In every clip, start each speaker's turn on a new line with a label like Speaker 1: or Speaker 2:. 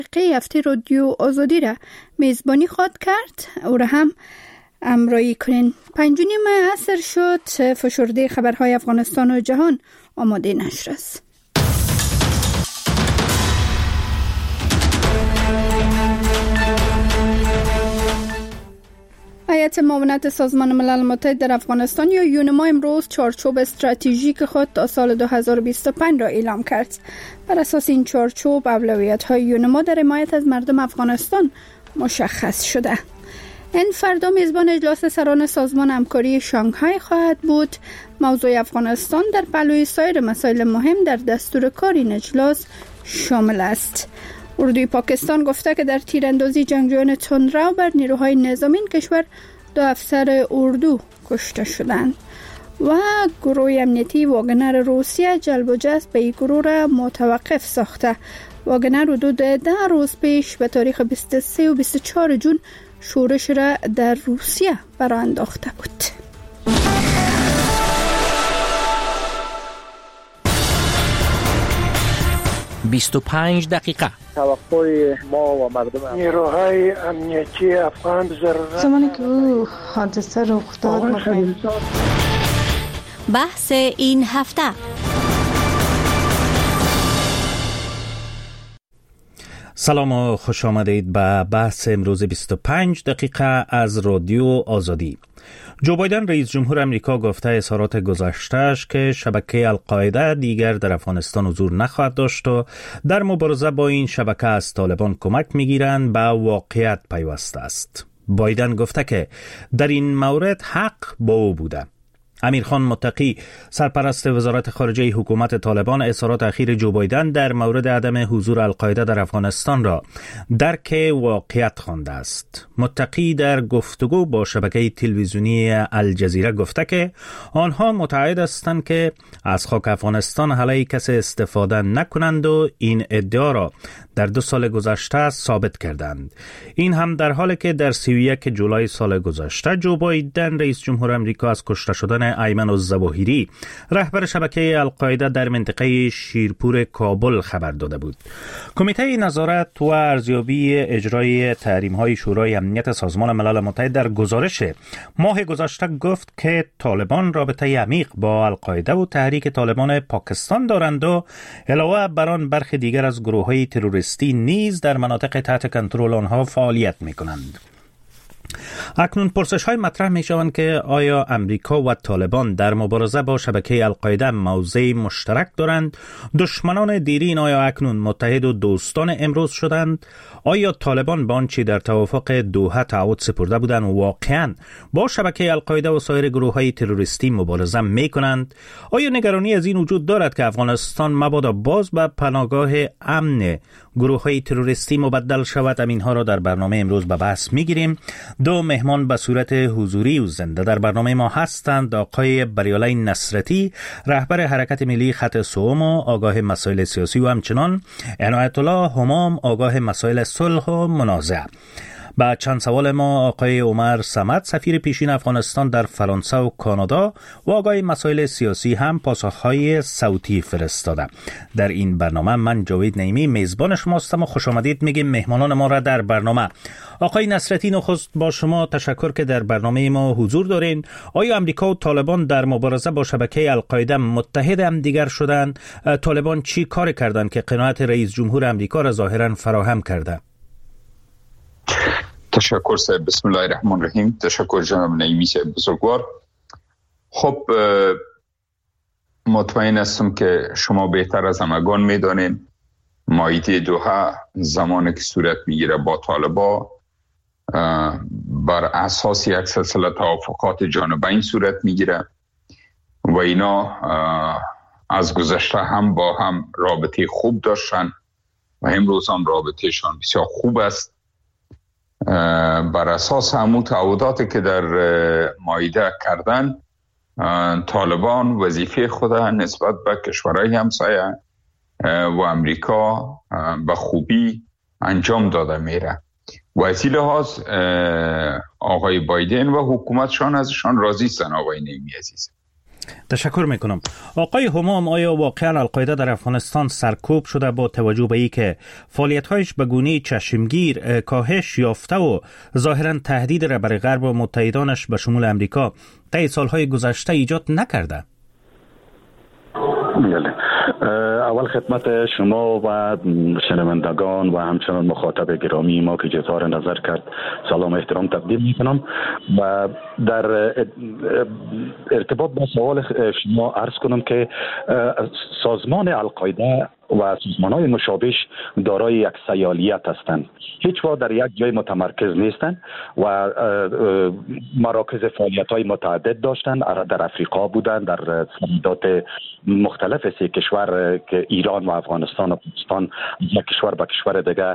Speaker 1: هفته رادیو آزادی را میزبانی خواهد کرد. او را هم همراهی کنین. 5:30 عصر شد. فشرده خبرهای افغانستان و جهان آماده نشر است. هیئت معاونت سازمان ملل متحد در افغانستان یا یونما امروز چارچوب استراتژیک خود تا سال 2025 را اعلام کرد. بر اساس این چارچوب اولویت‌های یونما در حمایت از مردم افغانستان مشخص شده. این فردا میزبان اجلاس سران سازمان همکاری شانگهای خواهد بود. موضوع افغانستان در پهلوی سایر مسائل مهم در دستور کار این اجلاس شامل است. اردوی پاکستان گفته که در تیراندازی جنگجویان تندرو بر نیروهای نظامی کشور 2 افسر اردو کشته شدند و گروه امنیتی واگنر روسیه جلب و جذب به این گروه را متوقف ساخته. واگنر حدود 10 روز پیش به تاریخ 23 و 24 جون شورش را در روسیه برآ انداخته بود.
Speaker 2: 25 دقیقه.
Speaker 3: توقع ما و مردم
Speaker 4: نیروهای امنیتی افغان
Speaker 5: زمانی که او حادثه رخ داد
Speaker 6: بحث این هفته.
Speaker 2: سلام و خوش آمدید به بحث امروز 25 دقیقه از رادیو آزادی. جو بایدن رئیس جمهور امریکا گفته اظهارات گذشته‌اش که شبکه القاعده دیگر در افغانستان حضور نخواهد داشت و در مبارزه با این شبکه از طالبان کمک می‌گیرند به واقعیت پیوسته است. بایدن گفته که در این مورد حق با او بوده. امیرخان متقی سرپرست وزارت خارجه حکومت طالبان اظهارات اخیر جو بایدن در مورد عدم حضور القاعده در افغانستان را درک واقعیت خوانده است. متقی در گفتگو با شبکه تلویزیونی الجزیره گفته که آنها متعهد هستند که از خاک افغانستان علیه کسی استفاده نکنند و این ادعا را در 2 سال گذشته ثابت کردند. این هم در حالی که در 31 جولای سال گذشته جو بایدن رئیس جمهور امریکا از کشته شدن ایمن الظواهری رهبر شبکه القاعده در منطقه شیرپور کابل خبر داده بود. کمیته نظارت و ارزیابی اجرای تحریم‌های شورای امنیت سازمان ملل متحد در گزارش ماه گذشته گفت که طالبان رابطه عمیق با القاعده و تحریک طالبان پاکستان دارند و علاوه بر آن برخی دیگر از گروه‌های تروریستی نیز در مناطق تحت کنترل آنها فعالیت می‌کنند. اکنون پرسش‌های مطرح می‌شوند که آیا امریکا و طالبان در مبارزه با شبکه القاعده موضع مشترک دارند؟ دشمنان دیرین آیا اکنون متحد و دوستان امروز شدند؟ آیا طالبان با آنچه در توافق دوحه تعهد سپرده بودند واقعاً با شبکه القاعده و سایر گروه‌های تروریستی مبارزه می‌کنند؟ آیا نگرانی از این وجود دارد که افغانستان مبادا باز به پناهگاه امن گروه‌های تروریستی مبدل شود؟ اینها را در برنامه امروز به بحث می‌گیریم. 2 مهمان به صورت حضوری و زنده در برنامه ما هستند. آقای بریالای نصرتی رهبر حرکت ملی خط سوم و آگاه مسائل سیاسی و همچنان عنایت الله همام آگاه مسائل صلح و منازعه. با چند سوال ما آقای عمر صمد سفیر پیشین افغانستان در فرانسه و کانادا و آقای مسائل سیاسی هم پاسخهای صوتی فرستاده. در این برنامه من جاوید نعیمی میزبان شما هستم و خوش آمدید میگیم مهمانان ما را در برنامه. آقای نصرتی نخست با شما تشکر که در برنامه ما حضور دارین. آیا امریکا و طالبان در مبارزه با شبکه القاعده متحد هم دیگر شدند؟ طالبان چی کار کردند که قناعت رئیس جمهور امریکا را ظاهرا فراهم کرده؟
Speaker 7: تشکر صاحب. بسم الله الرحمن الرحیم. تشکر جناب نعیمی صاحب بزرگوار. خب مطمئن هستم که شما بهتر از همگان میدانید مایده دوحه زمانی که صورت میگیره با طالبان بر اساس یک سلسله توافقات جانبین صورت میگیره و اینا از گذشته هم با هم رابطه خوب داشتن و امروز هم رابطهشان بسیار خوب است. بر اساس همون تعهداتی که در مائده کردن طالبان وظیفه خود نسبت به کشورهای همسایه و امریکا به خوبی انجام داده میره و از این لحاظ آقای بایدن و حکومتشان ازشان راضی هستند. آقای نعیمی عزیز
Speaker 2: تشکر میکنم. آقای همام، آیا واقعا القاعده در افغانستان سرکوب شده با توجه به اینکه فعالیت‌هایش به گونه چشمگیر کاهش یافته و ظاهراً تهدید را برای غرب و متحدانش به شمول امریکا طی سالهای گذشته ایجاد نکرده؟
Speaker 8: بله. اول خدمت شما و شنوندگان و همچنان مخاطب گرامی ما که اظهار نظر کرد سلام و احترام تقدیم میکنم و در ارتباط با سوال شما عرض کنم که سازمان القاعده و سازمان‌های مشابه دارای یک سیالیت هستند. هیچ وقت در یک جای متمرکز نیستند و مراکز فعالیت‌های متعدد داشتند. در افریقا بودند، در سرحدات مختلف سه کشور که ایران و افغانستان و پاکستان، یک کشور به کشور دیگه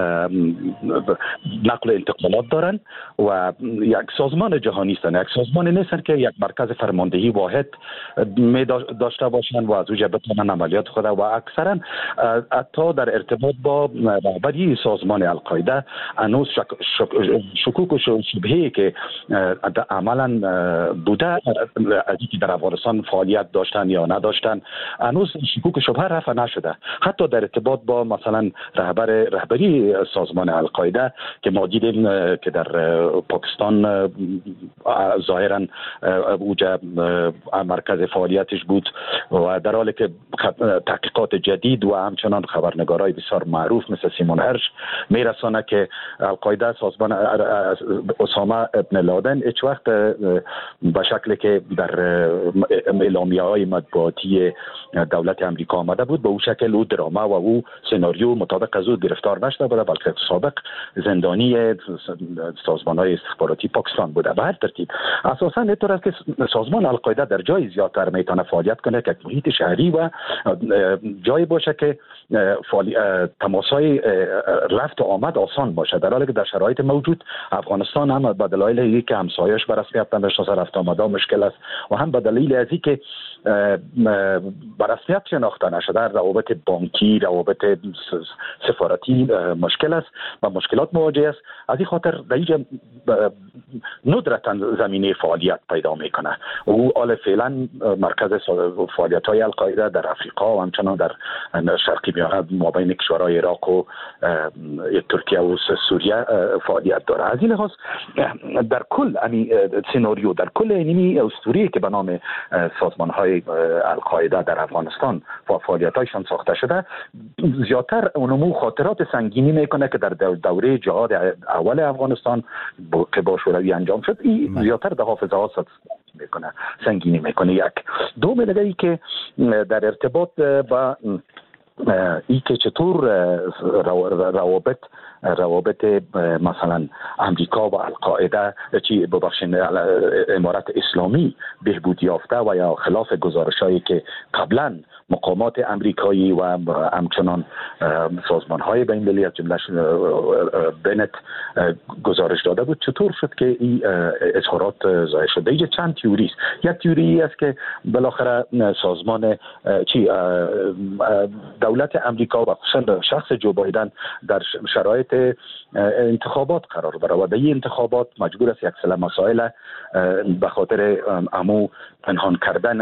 Speaker 8: نقل و انتقالات دارند و یک سازمان جهانی هستند. یک سازمان نیستند که یک مرکز فرماندهی واحد می داشته باشند و از اونجا بتوانند عملیات خود و اکثرا حتی در ارتباط با رهبری سازمان القاعده هنوز شکوک و شبهه‌ای که عملا بوده از اینکه در افغانستان فعالیت داشتن یا نداشتن هنوز شکوک و شبهه رفع نشده. حتی در ارتباط با مثلا رهبری سازمان القاعده که ما دیدیم که در پاکستان ظاهرا اوجا مرکز فعالیتش بود و در حالی که تحقیقات جدید و همچنان خبرنگارای بسیار معروف مثل سیمون هرش میرسانه که القاعده سازمان اسامه ابن لادن هیچ وقت به شکلی که در اعلامیه‌های مطبوعاتی دولت امریکا آمده بود به اون شکل او درامه و او سناریو مطابق از او گرفتار نشده بوده، بلکه سابق زندانی سازمان‌های استخباراتی پاکستان بوده. به هر ترتیب اساساً اینطور است که سازمان القاعده در جای زیادتر میتونه فعالیت کنه که محیط شهری و جای باشه که تماس‌های رفت و آمد آسان باشه، در حالی که در شرایط موجود افغانستان هم به دلایل اینکه همسایه‌اش به رسمیت نمی‌شناسه رفت و آمد مشکل است و هم به دلیل از اینکه به رسمیت شناخته نشده روابط بانکی، روابط سفارتی مشکل است و مشکلات مواجه است. از این خاطر در اینجا ندرتا زمینه فعالیت پیدا میکنه. او حال فعلا مرکز فعالیت‌های القاعده در افریقا و همچنان در شرقی میانه مابین کشورهای عراق و ترکیه و سوریه فعالیت داره. از این لحاظ در کل سناریو در کل اینمی اسطوری که به نام سازمان‌های القاعده در افغانستان فعالیت‌هایشان ساخته شده زیادتر اونمو خاطرات سنگینی میکنه که در دوره جهاد اول افغانستان که با شوروی انجام شد این زیادتر در حافظه ها میکنه، سنگینی میکنه. یک دوم دیگه ای که در ارتباط با ای که چطور روابط مثلا امریکا و القاعده امارت اسلامی بهبود یافته و یا خلاف گزارش‌هایی که قبلا مقامات امریکایی و همچنان سازمان‌های بین‌المللی از جمله بنت گزارش داده بود، چطور شد که این اظهارات ظاهر شده؟ اینجا چند تئوری است. یک تئوری است که بالاخره سازمان دولت امریکا و خصوصا شخص جو بایدن در شرایط انتخابات قرار داره و در این انتخابات مجبور است یک سری مسائل به خاطر پنهان کردن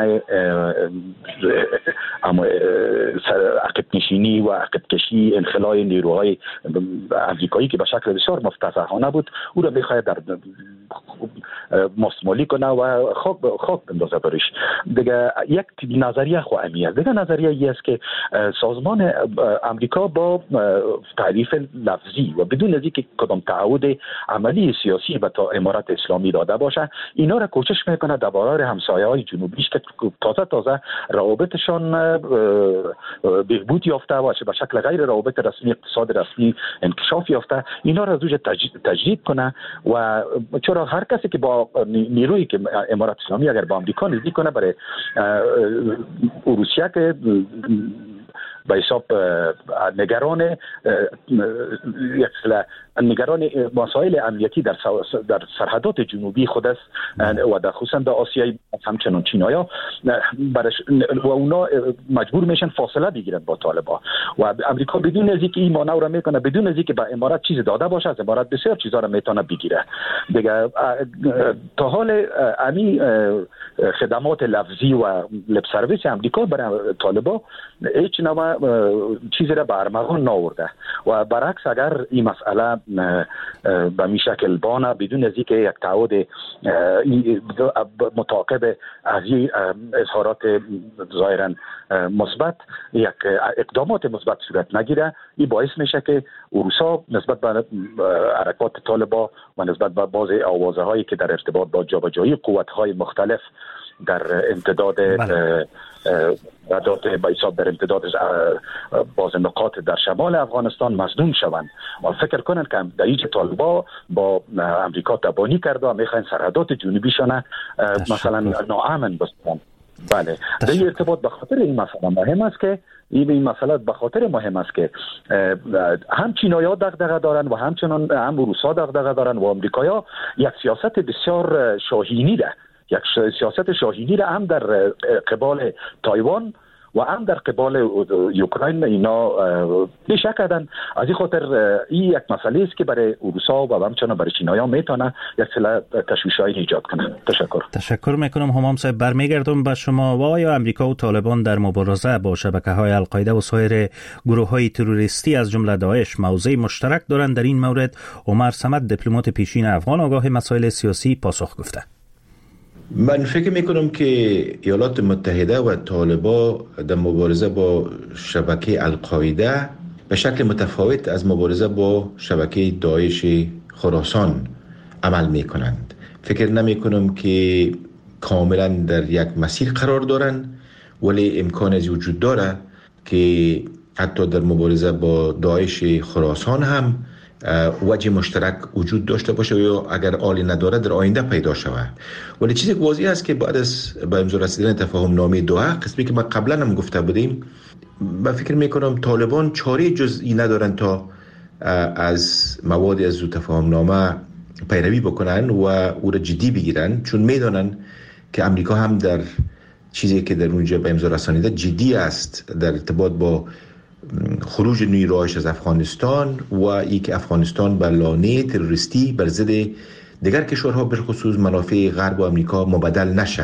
Speaker 8: عقب نشینی و عقب کشی انخلای نیروهای امریکایی که به شکل بسیار مفتضحانه بود او را میخواهد در مستمالی کنه و خاک بندازه برش. دیگه یک نظریه خواهمی است. دیگه نظریه ای است که سازمان امریکا با تعریف لفظی و بدون از اینکه کدام تعهد عملی سیاسی به امارت اسلامی داده باشه اینا را کوشش میکنه درباره همسایه‌های جنوبیش که تازه روابطشان بهبود یافته باشه به شکل غیر روابط رسمی اقتصاد رسمی انکشاف یافته اینا را زوج تجدید کنه و چرا هر کسی که با نیرویی که امارت اسلامی اگر با امریکا نزدیک کنه برای روسیه که به حساب نگران مسائل امنیتی در سرحدات جنوبی خود است و در خصوصا در آسیای همچنان چینایا و اونا مجبور میشن فاصله بگیرن با طالبان و امریکا بدون از اینکه این مانور را میکنه، بدون از اینکه به امارات چیز داده باشه، از امارات بسیار چیزا را میتونه بگیره دیگه. تا حال امی خدمات لفظی و لب سرویس امریکا برای طالبان هیچ نوع چیزی را به ارمغان ناورده و برعکس اگر این مسئله به می شکل بانه بدون از اینکه یک تعهد متعاقب از این اظهارات ظاهرا مثبت، یک اقدامات مثبت صورت نگیره، این باعث میشه که روسا نسبت به حرکات طالبان و نسبت به بعض آوازه هایی که در ارتباط با جابجایی قوت های مختلف در امتداد در امتداد باز نقاط در شمال افغانستان مظلوم شوند و فکر کنن که در اینجا طالبان با امریکا تبانی کرده و میخواین سرحدات جنوبیشان مثلا ناامن بسازن. بله، در این ارتباط به خاطر این مسئله مهم است که هم چینایی‌ها دغدغه دارن و همچنان هم روس‌ها دغدغه دارن و آمریکایی‌ها یک سیاست بسیار شاهینی ده، یک سیاست شاهینی را هم در قبال تایوان و هم در قبال اوکراین اینا پیشه کردن. از این خاطر این یک مسئله است که برای روسا و همچنان برای چینایی‌ها میتونه یک سری تشویش‌های ایجاد کنه.
Speaker 2: تشکر میکنم همام صاحب. برمیگردم به شما. و آیا امریکا و طالبان در مبارزه با شبکه‌های القاعده و سایر گروه‌های تروریستی از جمله داعش موضع مشترک دارند؟ در این مورد عمر صمد، دیپلمات پیشین افغان آگاه مسائل سیاسی، پاسخ گفته.
Speaker 9: من فکر میکنم که ایالات متحده و طالبان در مبارزه با شبکه القاعده به شکل متفاوت از مبارزه با شبکه داعش خراسان عمل میکنند. فکر نمیکنم که کاملا در یک مسیر قرار دارند، ولی امکان از وجود داره که حتی در مبارزه با داعش خراسان هم وجه مشترک وجود داشته باشه یا اگر آلی نداره در آینده پیدا شود. ولی چیزی که واضح است که بعد از به امضا رسیدن تفاهم نامه دوحه، قسمی که ما قبلا هم گفته بودیم، من فکر میکنم طالبان چاره جزئی ندارن تا از مواد از تفاهم نامه پیروی بکنن و او را جدی بگیرن، چون میدانن که امریکا هم در چیزی که در اونجا به امضا رسانیده جدی است در ارتباط با خروج نیروهاش از افغانستان و ای که افغانستان به لانه تروریستی بر ضد دیگر کشورها بالخصوص منافع غرب و امریکا مبدل نشه.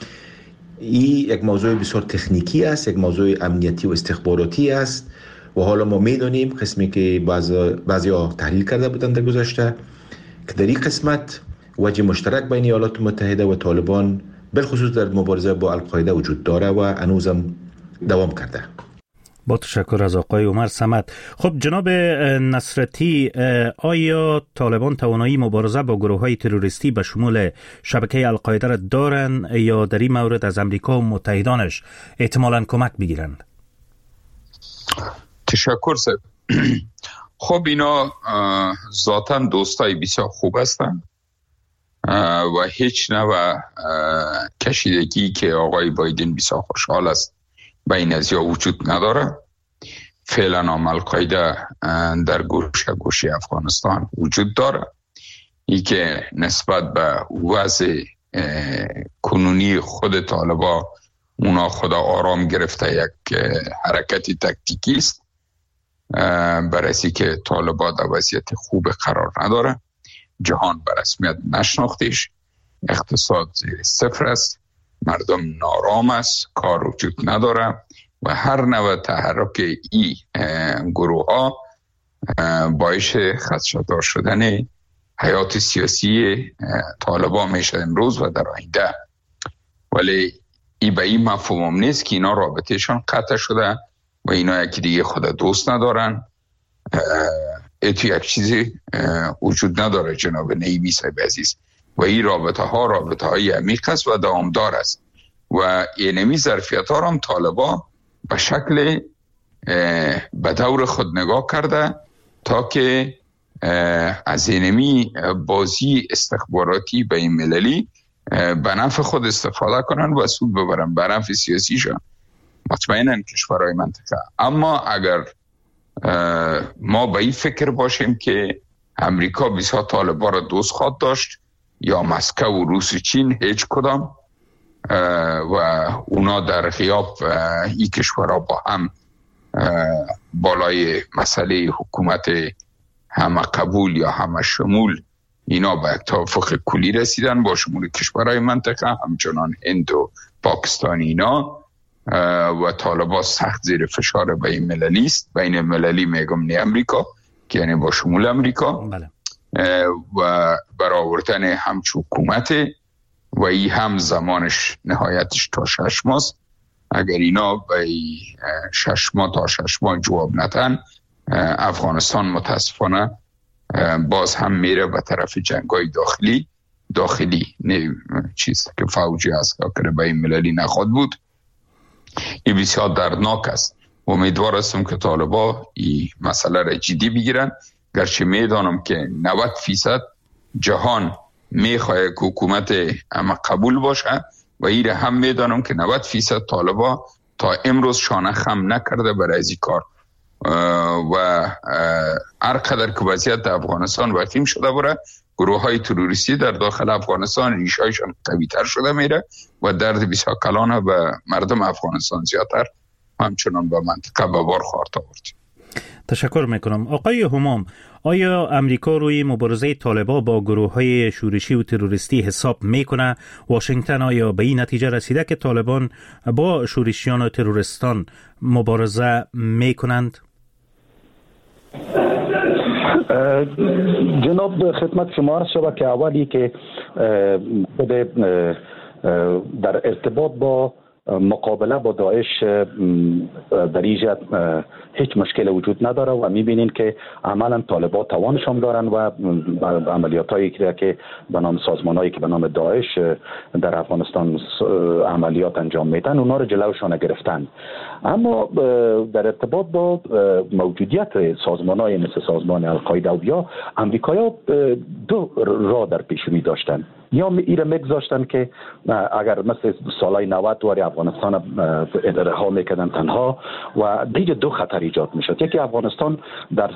Speaker 9: این یک موضوع بسیار تکنیکی است، یک موضوع امنیتی و استخباراتی است و حالا ما میدانیم قسمی که بعضیا تحلیل کرده بودن در گذشته که در این قسمت وجه مشترک بین ایالات متحده و طالبان بالخصوص در مبارزه با القاعده وجود داره و هنوزم دوام کرده.
Speaker 2: با تشکر از آقای عمر صمد. خب جناب نصرتی، آیا طالبان توانایی مبارزه با گروه‌های تروریستی به شمول شبکه القاعده را دارند یا در این مورد از امریکا و متحدانش احتمالاً کمک بگیرند؟
Speaker 7: تشکر صاحب. خب اینا ذاتاً دوستای بسیار خوب هستند و هیچ نوع کشیدگی که آقای بایدن بسیار خوشحال است به این ازیا وجود نداره. فعلا القاعده در گوشه افغانستان وجود داره. ای که نسبت به وضع کنونی خود طالبان اونا خدا آرام گرفته یک حرکتی تکتیکی است برای که طالبان در وضعیت خوب قرار نداره. جهان به رسمیت نشناختش، اقتصاد زیر صفر است، مردم نارام است، کار وجود نداره و هر نوع تحرک این گروه ها باعث خدشه‌دار شدن حیات سیاسی طالبان میشه امروز و در آینده. ولی این به این مفهوم نیست که اینا رابطهشان قطع شده و اینا یکی دیگه خود دوست ندارن. تو یک چیزی وجود نداره جناب نعیمی صاحب عزیز و این رابطه های عمیق است و دوامدار است و اینمی ظرفیت ها هم طالبان به شکل به دور خود نگاه کرده تا که از اینمی بازی استخباراتی بین المللی به نفع خود استفاده کنن و سود ببرن به نفع سیاسیشان. مطمئناً کشورهای منطقه. اما اگر ما به این فکر باشیم که امریکا بسیار طالبان را دوست خواهد داشت یا مسکو و روس و چین هیچ کدام و اونا در غیاب این کشورها با هم بالای مسئله حکومت همه قبول یا همه شمول اینا به توافق کلی رسیدن با شمول کشورهای منطقه همچنان هند و پاکستان اینا و طالبان سخت زیر فشار بین مللی است. بین مللی میگم نه امریکا که یعنی با شمول امریکا
Speaker 2: بله.
Speaker 7: و برآوردن همچون حکومت و این هم زمانش نهایتش تا 6 ماه. اگر اینا به 6 ماه تا 6 ماه جواب ندن افغانستان متاسفانه باز هم میره به طرف جنگای داخلی نه چیز که فوجی است که به این مللی نخواد بود. این بسیار دردناک است. امیدوار هستم که طالبان این مسئله را جدی بگیرن، گرچه میدانم که 90% جهان میخواه که حکومت اما قبول باشه و این هم میدانم که 90% طالبان تا امروز شانه خم نکرده برای این کار و هر قدر که وضعیت افغانستان وخیم شده بره گروه های تروریستی در داخل افغانستان ریشهایشان قوی تر شده میره و درد بسیار کلان به مردم افغانستان زیادتر همچنان به منطقه به بار خواهد آورد.
Speaker 2: تشکر میکنم. آقای همام، آیا امریکا روی مبارزه طالبان با گروه های شورشی و تروریستی حساب میکنه؟ واشنگتن آیا به این نتیجه رسیده که طالبان با شورشیان و تروریستان مبارزه میکنند؟
Speaker 8: جناب خدمت شما عرض شود که اولی که در ارتباط با مقابله با داعش در اینجا هیچ مشکل وجود نداره و میبینین که عملا طالبان توانشان دارن و عملیاتایی که به نام سازمانایی که به نام داعش در افغانستان عملیات انجام میدن اونا رو جلوشان گرفتن. اما در ارتباط با موجودیت سازمانایی مثل سازمان القاعده و یا امریکایی‌ها دو راه در پیش رو داشتن. یا ایره میگذاشتن که اگر مثل سالهای 90 واری افغانستان رها میکردن تنها و دیگه دو خطر ایجاد میشد. یکی افغانستان در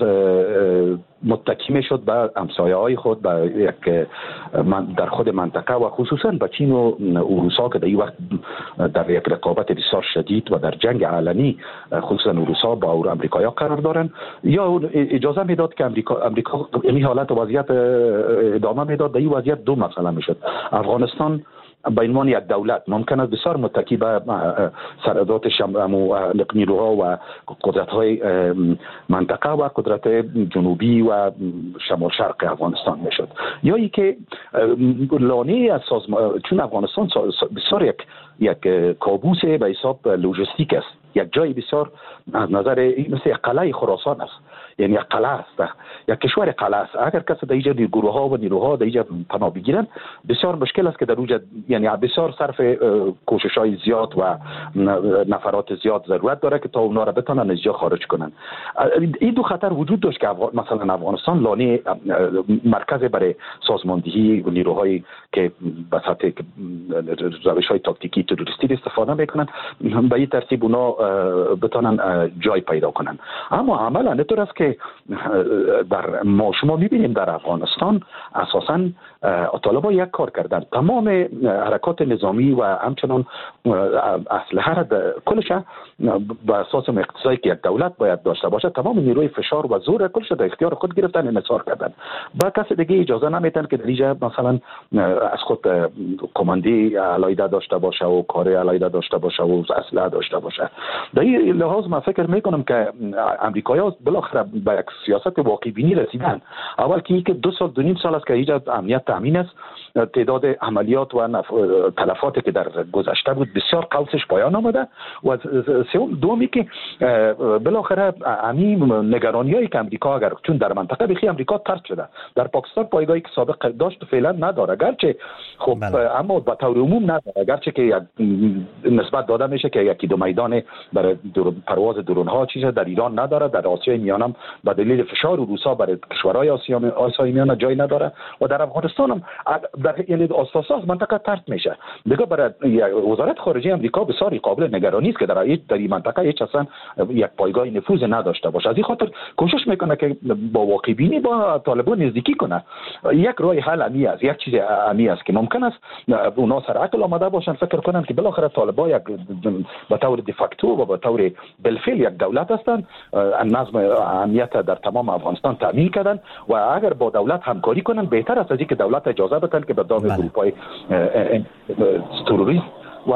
Speaker 8: متکی میشد به همسایه‌های خود به یک در خود منطقه و خصوصا به چین و روسا که در این وقت در یک رقابت بسیار شدید و در جنگ علنی خصوصا روسا با امریکایی‌ها قرار دارن، یا اجازه میداد که امریکا این حالت وضعیت ادامه میداد. در این وضعیت دو مسئله میشد. افغانستان به عنوان یک دولت ممکن است بسیار متکی به سرحدات نیروها و قدرت‌های منطقه و قدرت جنوبی و شمال شرق افغانستان میشد، یا ای که لانه از چون افغانستان بسیار یک کابوس به حساب لوجستیک است، یک جای بسیار از نظر مثل یک قلعه خراسان است، یعنی یک قلعه است، یک کشور قلعه است. اگر کسی در اینجا گروه‌ها و نیروها در اینجا پناه بگیرن بسیار مشکل است که در اونجا یعنی بسیار صرف کوشش‌های زیاد و نفرات زیاد ضرورت داره که تا اونا را بتونن از اینجا خارج کنن. این دو خطر وجود داشت که مثلا افغانستان لانه مرکز برای سازماندهی و نیروهایی که به سطح روش‌های تاکتیکی تروریستی استفاده میکنن به این ترتیب اونا بتونن جای پیدا کنن. اما عملا اینطور است که در شما میبینیم در افغانستان اساساً طالبان یک کار کردن، تمام حرکات نظامی و همچنان اسلحه کلش به اساس اقتضایی که یک دولت باید داشته باشه، تمام نیروی فشار و زور کلش در اختیار خود گرفتن، انحصار کردن. با کسی دیگه اجازه نمیدن که در اینجا مثلا از خود کماندی علایده داشته باشه و کار علایده داشته باشه و اسلحه داشته باشه. در این لحاظ من فکر میکنم که امریکایی‌ها بالاخره به یک سیاست واقع بینی رسیدن. اول که 2 سال 2.5 سال است که اینجا امنیت تامین است، تعداد عملیات و تلفاتی که در گذشته بود بسیار قوسش پایان آمده و دومی که بالاخره همین نگرانیایی که امریکا اگر چون در منطقه بخی امریکا طرد شده، در پاکستان پایگاهی که سابق داشت فعلا نداره، گرچه خب اما به طور عموم نداره، گرچه که نسبت داده میشه که یکی دو میدان برای پرواز درون ها چیزی در ایران نداره، در آسیای میانم به دلیل فشار روسا برای کشورهای آسیای میانه جای نداره و در افغانستان هم در این اساس منطقه ترک میشه. دیگه برای وزارت خارجه امریکا بسیار قابل نگرانی است که در این منطقه هیچ اصلا یک پایگاه نفوذ نداشته باشه. از این خاطر کوشش میکنه که با واقع بینی با طالبان نزدیکی کنه. یک راه حل امی است، یک چیز امی است که ممکن است اونا سر عقل آمده باشن فکر کنن که بالاخره طالبان یک به طور دیفاکتو و به طور بالفعل یک دولت هستند، نظم امنیت در تمام افغانستان تامین کردن و اگر با دولت همکاری کنن بهتر است از اینکه دولت اجازه بدن که به دام گروه‌های تروریست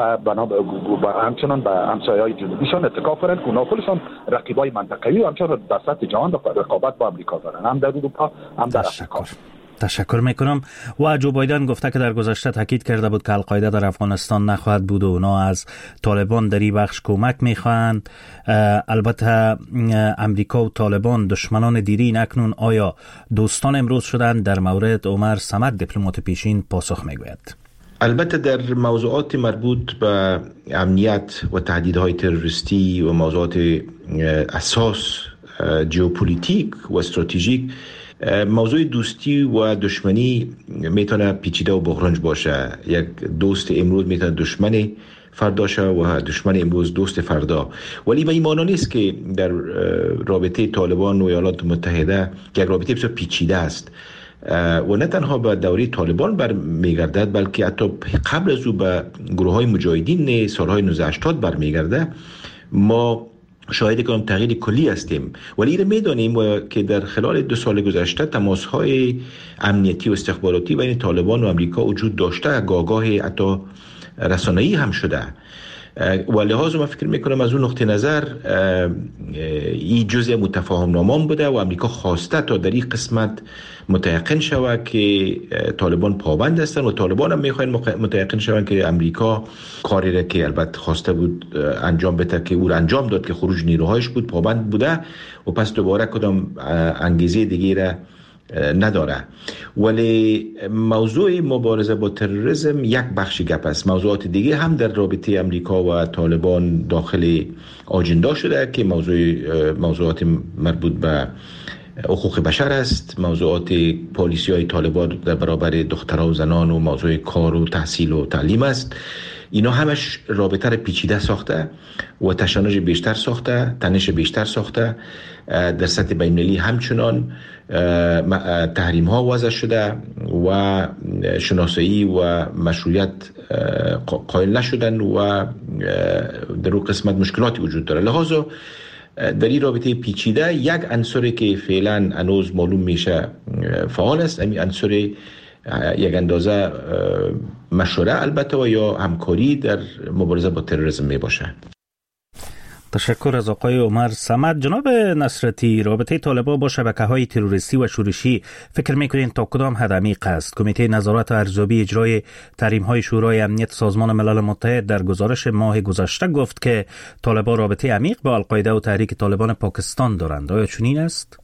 Speaker 8: و همچنان به همسایه‌های جنوبیشان اتکا کنند که اونا خودشان رقیبای منطقه‌ای و همچنان در سطح جهان رقابت با امریکا دارن، هم در اروپا هم در افریقا.
Speaker 2: تشکر میکنم. و جو بایدن گفته که در گذشته تاکید کرده بود که القاعده در افغانستان نخواهد بود و اونا از طالبان در این بخش کمک میخواهند. البته امریکا و طالبان دشمنان دیرین، اکنون آیا دوستان امروز شدند؟ در مورد عمر صمد دیپلمات پیشین پاسخ میگوید.
Speaker 9: البته در موضوعات مربوط به امنیت و تهدیدهای تروریستی و موضوعات اساس ژئوپلیتیک و استراتژیک، موضوع دوستی و دشمنی میتونه پیچیده و بغرنج باشه. یک دوست امروز میتونه دشمن فردا شه و دشمن امروز دوست فردا. ولی به این معنی نیست که در رابطه طالبان و ایالات متحده یک رابطه بسیار پیچیده است و نه تنها به دوره طالبان برمیگردد بلکه حتی قبل از او به گروه های مجاهدین سالهای 1980 برمیگرده. ما شاهد کنم تغییر کلی هستیم، ولی این میدانیم که در خلال 2 سال گذشته تماس‌های امنیتی و استخباراتی بین طالبان و امریکا وجود داشته، گاگاه حتی رسانه‌ای هم شده و لحاظ ما فکر میکنم از اون نقطه نظر این جزء متفاهم نامه بوده و امریکا خواسته تا در این قسمت متيقن شود که طالبان پابند هستند و طالبان هم میخواین متيقن شوند که امریکا کاری را که البته خواسته بود انجام بده که او انجام داد که خروج نیروهایش بود پابند بوده و پس دوباره کدام انگیزه دیگه را نداره. ولی موضوع مبارزه با تروریسم یک بخش گپ است. موضوعات دیگه هم در رابطه امریکا و طالبان داخل آجندا شده که موضوعات مربوط به حقوق بشر است، موضوعات پالیسی‌های طالبان در برابر دخترها و زنان و موضوع کار و تحصیل و تعلیم است. اینا همش رابطه را پیچیده ساخته و تشنج بیشتر ساخته، تنش بیشتر ساخته. در سطح بین‌المللی همچنان تحریم ها وضع شده و شناسایی و مشروعیت قائل نشدن و در اون قسمت مشکلاتی وجود داره. لحاظا در این رابطه پیچیده یک عنصری که فعلا هنوز معلوم میشه فعال است، همین عنصر یک اندازه مشوره البته و یا همکاری در مبارزه با تروریسم می باشه.
Speaker 2: تشکر از آقای عمر صمد. جناب نصرتی، رابطه طالبان با شبکه‌های تروریستی و شورشی فکر می‌کنین تا کدام حد عمیق است؟ کمیته نظارت و ارزیابی اجرای تحریم‌های شورای امنیت سازمان ملل متحد در گزارش ماه گذشته گفت که طالبان رابطه عمیق با القاعده و تحریک طالبان پاکستان دارند. آیا چنین است؟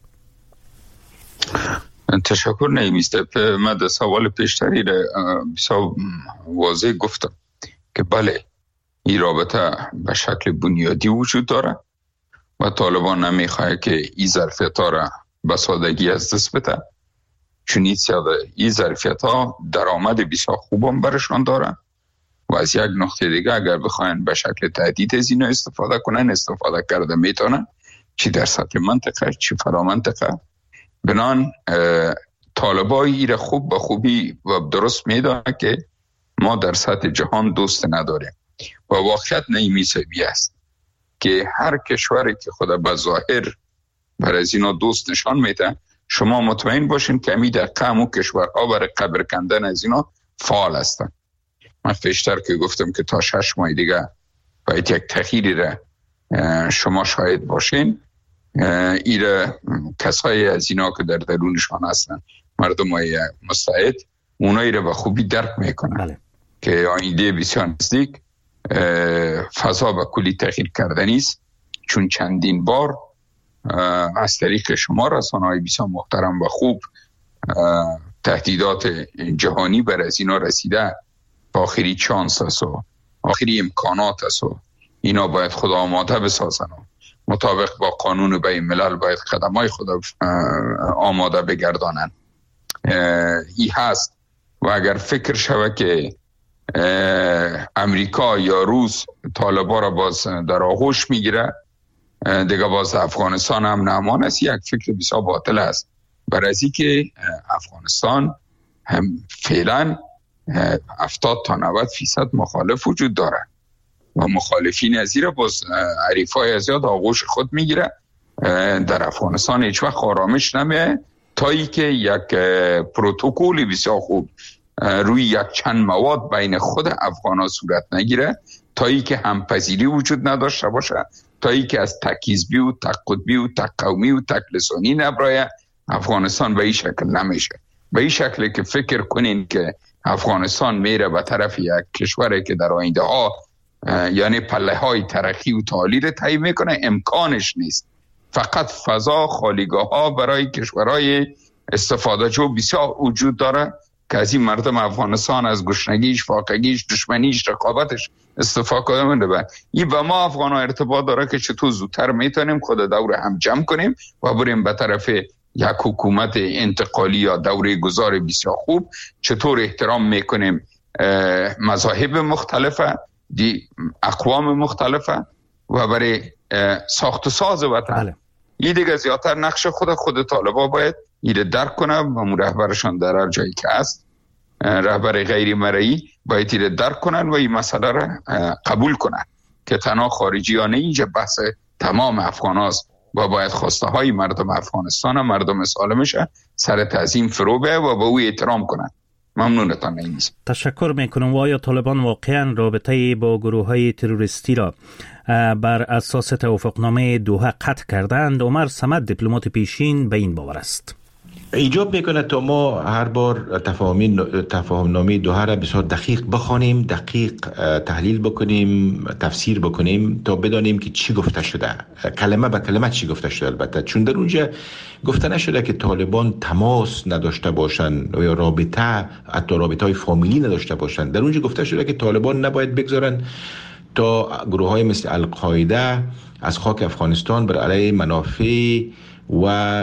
Speaker 7: تشکر نیمیست. من در سوال پیشتری بسیار واضح گفتم که بله این رابطه به شکل بنیادی وجود داره و طالبان نمیخواه که این ظرفیت ها را به سادگی از دست بده، چون این ظرفیت ها درآمد بسیار خوبم برشان داره و از یک نقطه دیگه اگر بخواین به شکل تهدید از اینا استفاده کنن استفاده کرده میتونن، چی در سطح منطقه چی فرا منطقه. بنان طالبان این خوب به خوبی و درست میدونه که ما در سطح جهان دوست نداریم و واقعیت نیمیسوی است که هر کشوری که خود به ظاهر بر از اینا دوست نشان میده، شما مطمئن باشین که امی در قم و کشورها برای قبر کندن از اینا فعال هستن. من پیشتر که گفتم که تا 6 ماه دیگه باید یک تغییری را شما شاهد باشین. ایره کسایی از اینا که در درونشان هستن، مردم های مستعد، اونایی را به خوبی درک میکنن که آینده بسیار نزدیک فضا به کلی تغییر کردنی است، چون چندین بار از طریق شما رسانه‌های بسیار محترم و خوب تهدیدات جهانی بر از اینا رسیده. آخری چانس است و آخری امکانات است و اینا باید خود آماده بسازن و مطابق با قانون بین الملل باید قدمای خود آماده بگردانن. ای هست و اگر فکر شود که امریکا یا روس طالبان را باز در آغوش میگیره، دیگه باز افغانستان هم نامان است. یک فکر بسیار باطل است، برای از که افغانستان هم فعلا 70 تا 90% مخالف وجود داره و مخالفین از این را باز حریفای ازیاد آغوش خود میگیره. در افغانستان هیچ وقت آرامش نمیه تا ای که یک پروتکل بسیار خوب روی یک چند مواد بین خود افغان ها صورت نگیره، تا ای که همپذیری وجود نداشته باشه، تا ای که از تک حزبی و تک قطبی و تک قومی و تک لسانی نبرایه، افغانستان به این شکل نمیشه. به این شکل که فکر کنین که افغانستان میره به طرف یک کشوری که در آینده ها یعنی پله های ترقی و تعالی رو طی میکنه، امکانش نیست. فقط فضا خالیگاه ها برای کشورهای استفاده جو بسیار وجود داره که از این مردم افغانستان از گشنگیش، فاقگیش، دشمنیش، رقابتش استفاده کنه. این با ما افغان ها ارتباط داره که چطور زودتر میتونیم خود دور هم جمع کنیم و بریم به طرف یک حکومت انتقالی یا دوره گذار بسیار خوب. چطور احترام میکنیم مذاهب مختلفه، اقوام مختلفه و برای ساخت و ساز وطن. این دیگه زیادتر نقش خود طالبا باید این درک کنه و رهبرشان در هر جایی که هست، رهبر غیر مرئی باید این درک کنن و این مسئله را قبول کنن که تنها خارجی ها نه، اینجا بحث تمام افغان هاست و باید خواسته های مردم افغانستان و مردم سالمش سر تعظیم فرو به و به او احترام کنن. ممنونتان نیست.
Speaker 2: تشکر میکنم. و آیا طالبان واقعا رابطه با گروه های تروریستی را بر اساس توافقنامه دوحه قطع کردند؟ عمر صمد دیپلمات پیشین به این باور است.
Speaker 9: ایجاب میکنه تا ما هر بار تفاهمنامه دوحه را بسیار دقیق بخوانیم، دقیق تحلیل بکنیم، تفسیر بکنیم تا بدانیم که چی گفته شده، کلمه به کلمه چی گفته شده. البته چون در اونجا گفته نشده که طالبان تماس نداشته باشن یا رابطه، حتی رابطه های فامیلی نداشته باشن. در اونجا گفته شده که طالبان نباید بگذارن تا گروه های مثل القاعده از خاک افغانستان بر علیه منافع و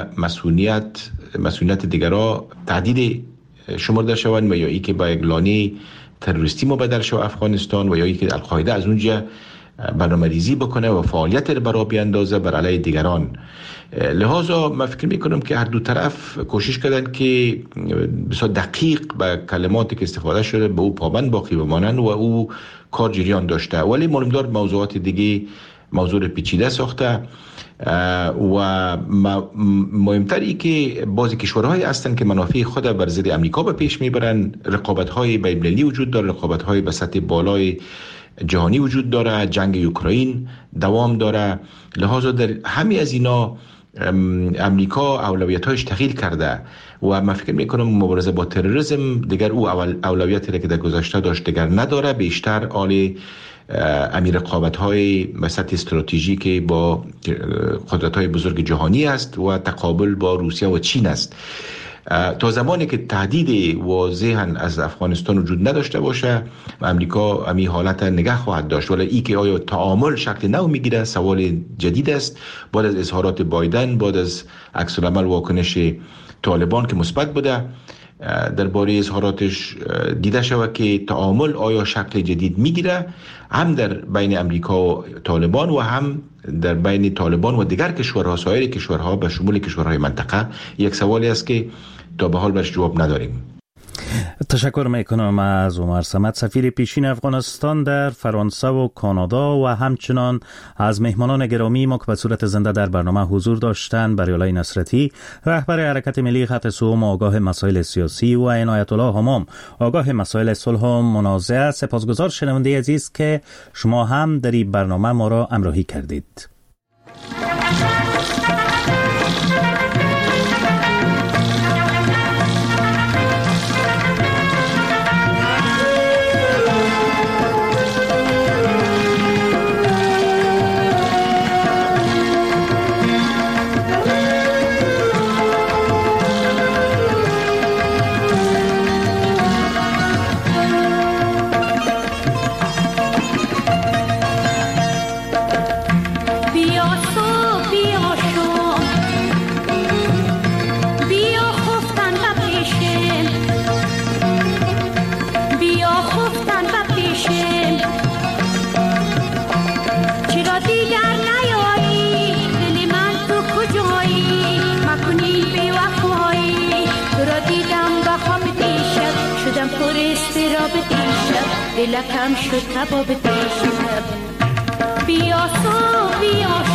Speaker 9: مسئولیت دیگرها تهدید شمرده شوند و یا ای که با یک لانه تروریستی مبدل شود افغانستان و یا ای که القاعده از اونجا برنامه‌ریزی بکنه و فعالیت رو برای بیاندازه بر علیه دیگران. لذا من فکر میکنم که هر دو طرف کوشش کردن که بسیار دقیق به کلماتی که استفاده شده به او پابند باقی بمانند و او کار جریان داشته، ولی معلومدار موضوعات دیگه موضوع پیچیده ساخته و مهمتر ای که بعضی کشورهای هستن که منافع خود بر ضد امریکا به پیش میبرن. رقابت‌های بین‌المللی وجود داره، رقابت‌های به سطح بالای جهانی وجود داره، جنگ اوکراین دوام داره. لذا در همه از اینا امریکا اولویت‌هاش تغییر کرده و من فکر میکنم مبارزه با تروریسم دیگر او اولویتی را که در گذشته داشت دیگر نداره، بیشتر آل امیر رقابت‌های به سطح استراتژیک با قدرت‌های بزرگ جهانی است و تقابل با روسیه و چین است. تا زمانی که تهدید واضحاً از افغانستان وجود نداشته باشه امریکا امی حالت نگه خواهد داشت. ولی ای که آیا تعامل شکل نو میگیره سوال جدید است. بعد از اظهارات بایدن، بعد از عکس العمل واکنش طالبان که مثبت بوده، درباره اظهاراتش دیده شود که تعامل آیا شکل جدید میگیره، هم در بین امریکا و طالبان و هم در بین طالبان و دیگر کشورها، سایر کشورها به شمول کشورهای منطقه. یک سوالی است که تا به حال برش جواب نداریم.
Speaker 2: تشکر میکنم از عمر صمد، سفیر پیشین افغانستان در فرانسه و کانادا، و همچنان از مهمانان گرامی ما که به صورت زنده در برنامه حضور داشتند: بریالای نصرتی، رهبر حرکت ملی خط سوم آگاه مسائل سیاسی، و عنایت الله همام، آگاه مسائل صلح و منازعه. سپاسگزار شنونده عزیز که شما هم در این برنامه ما را همراهی کردید.
Speaker 6: دلکم شد کباب تشنه بیا سو بیا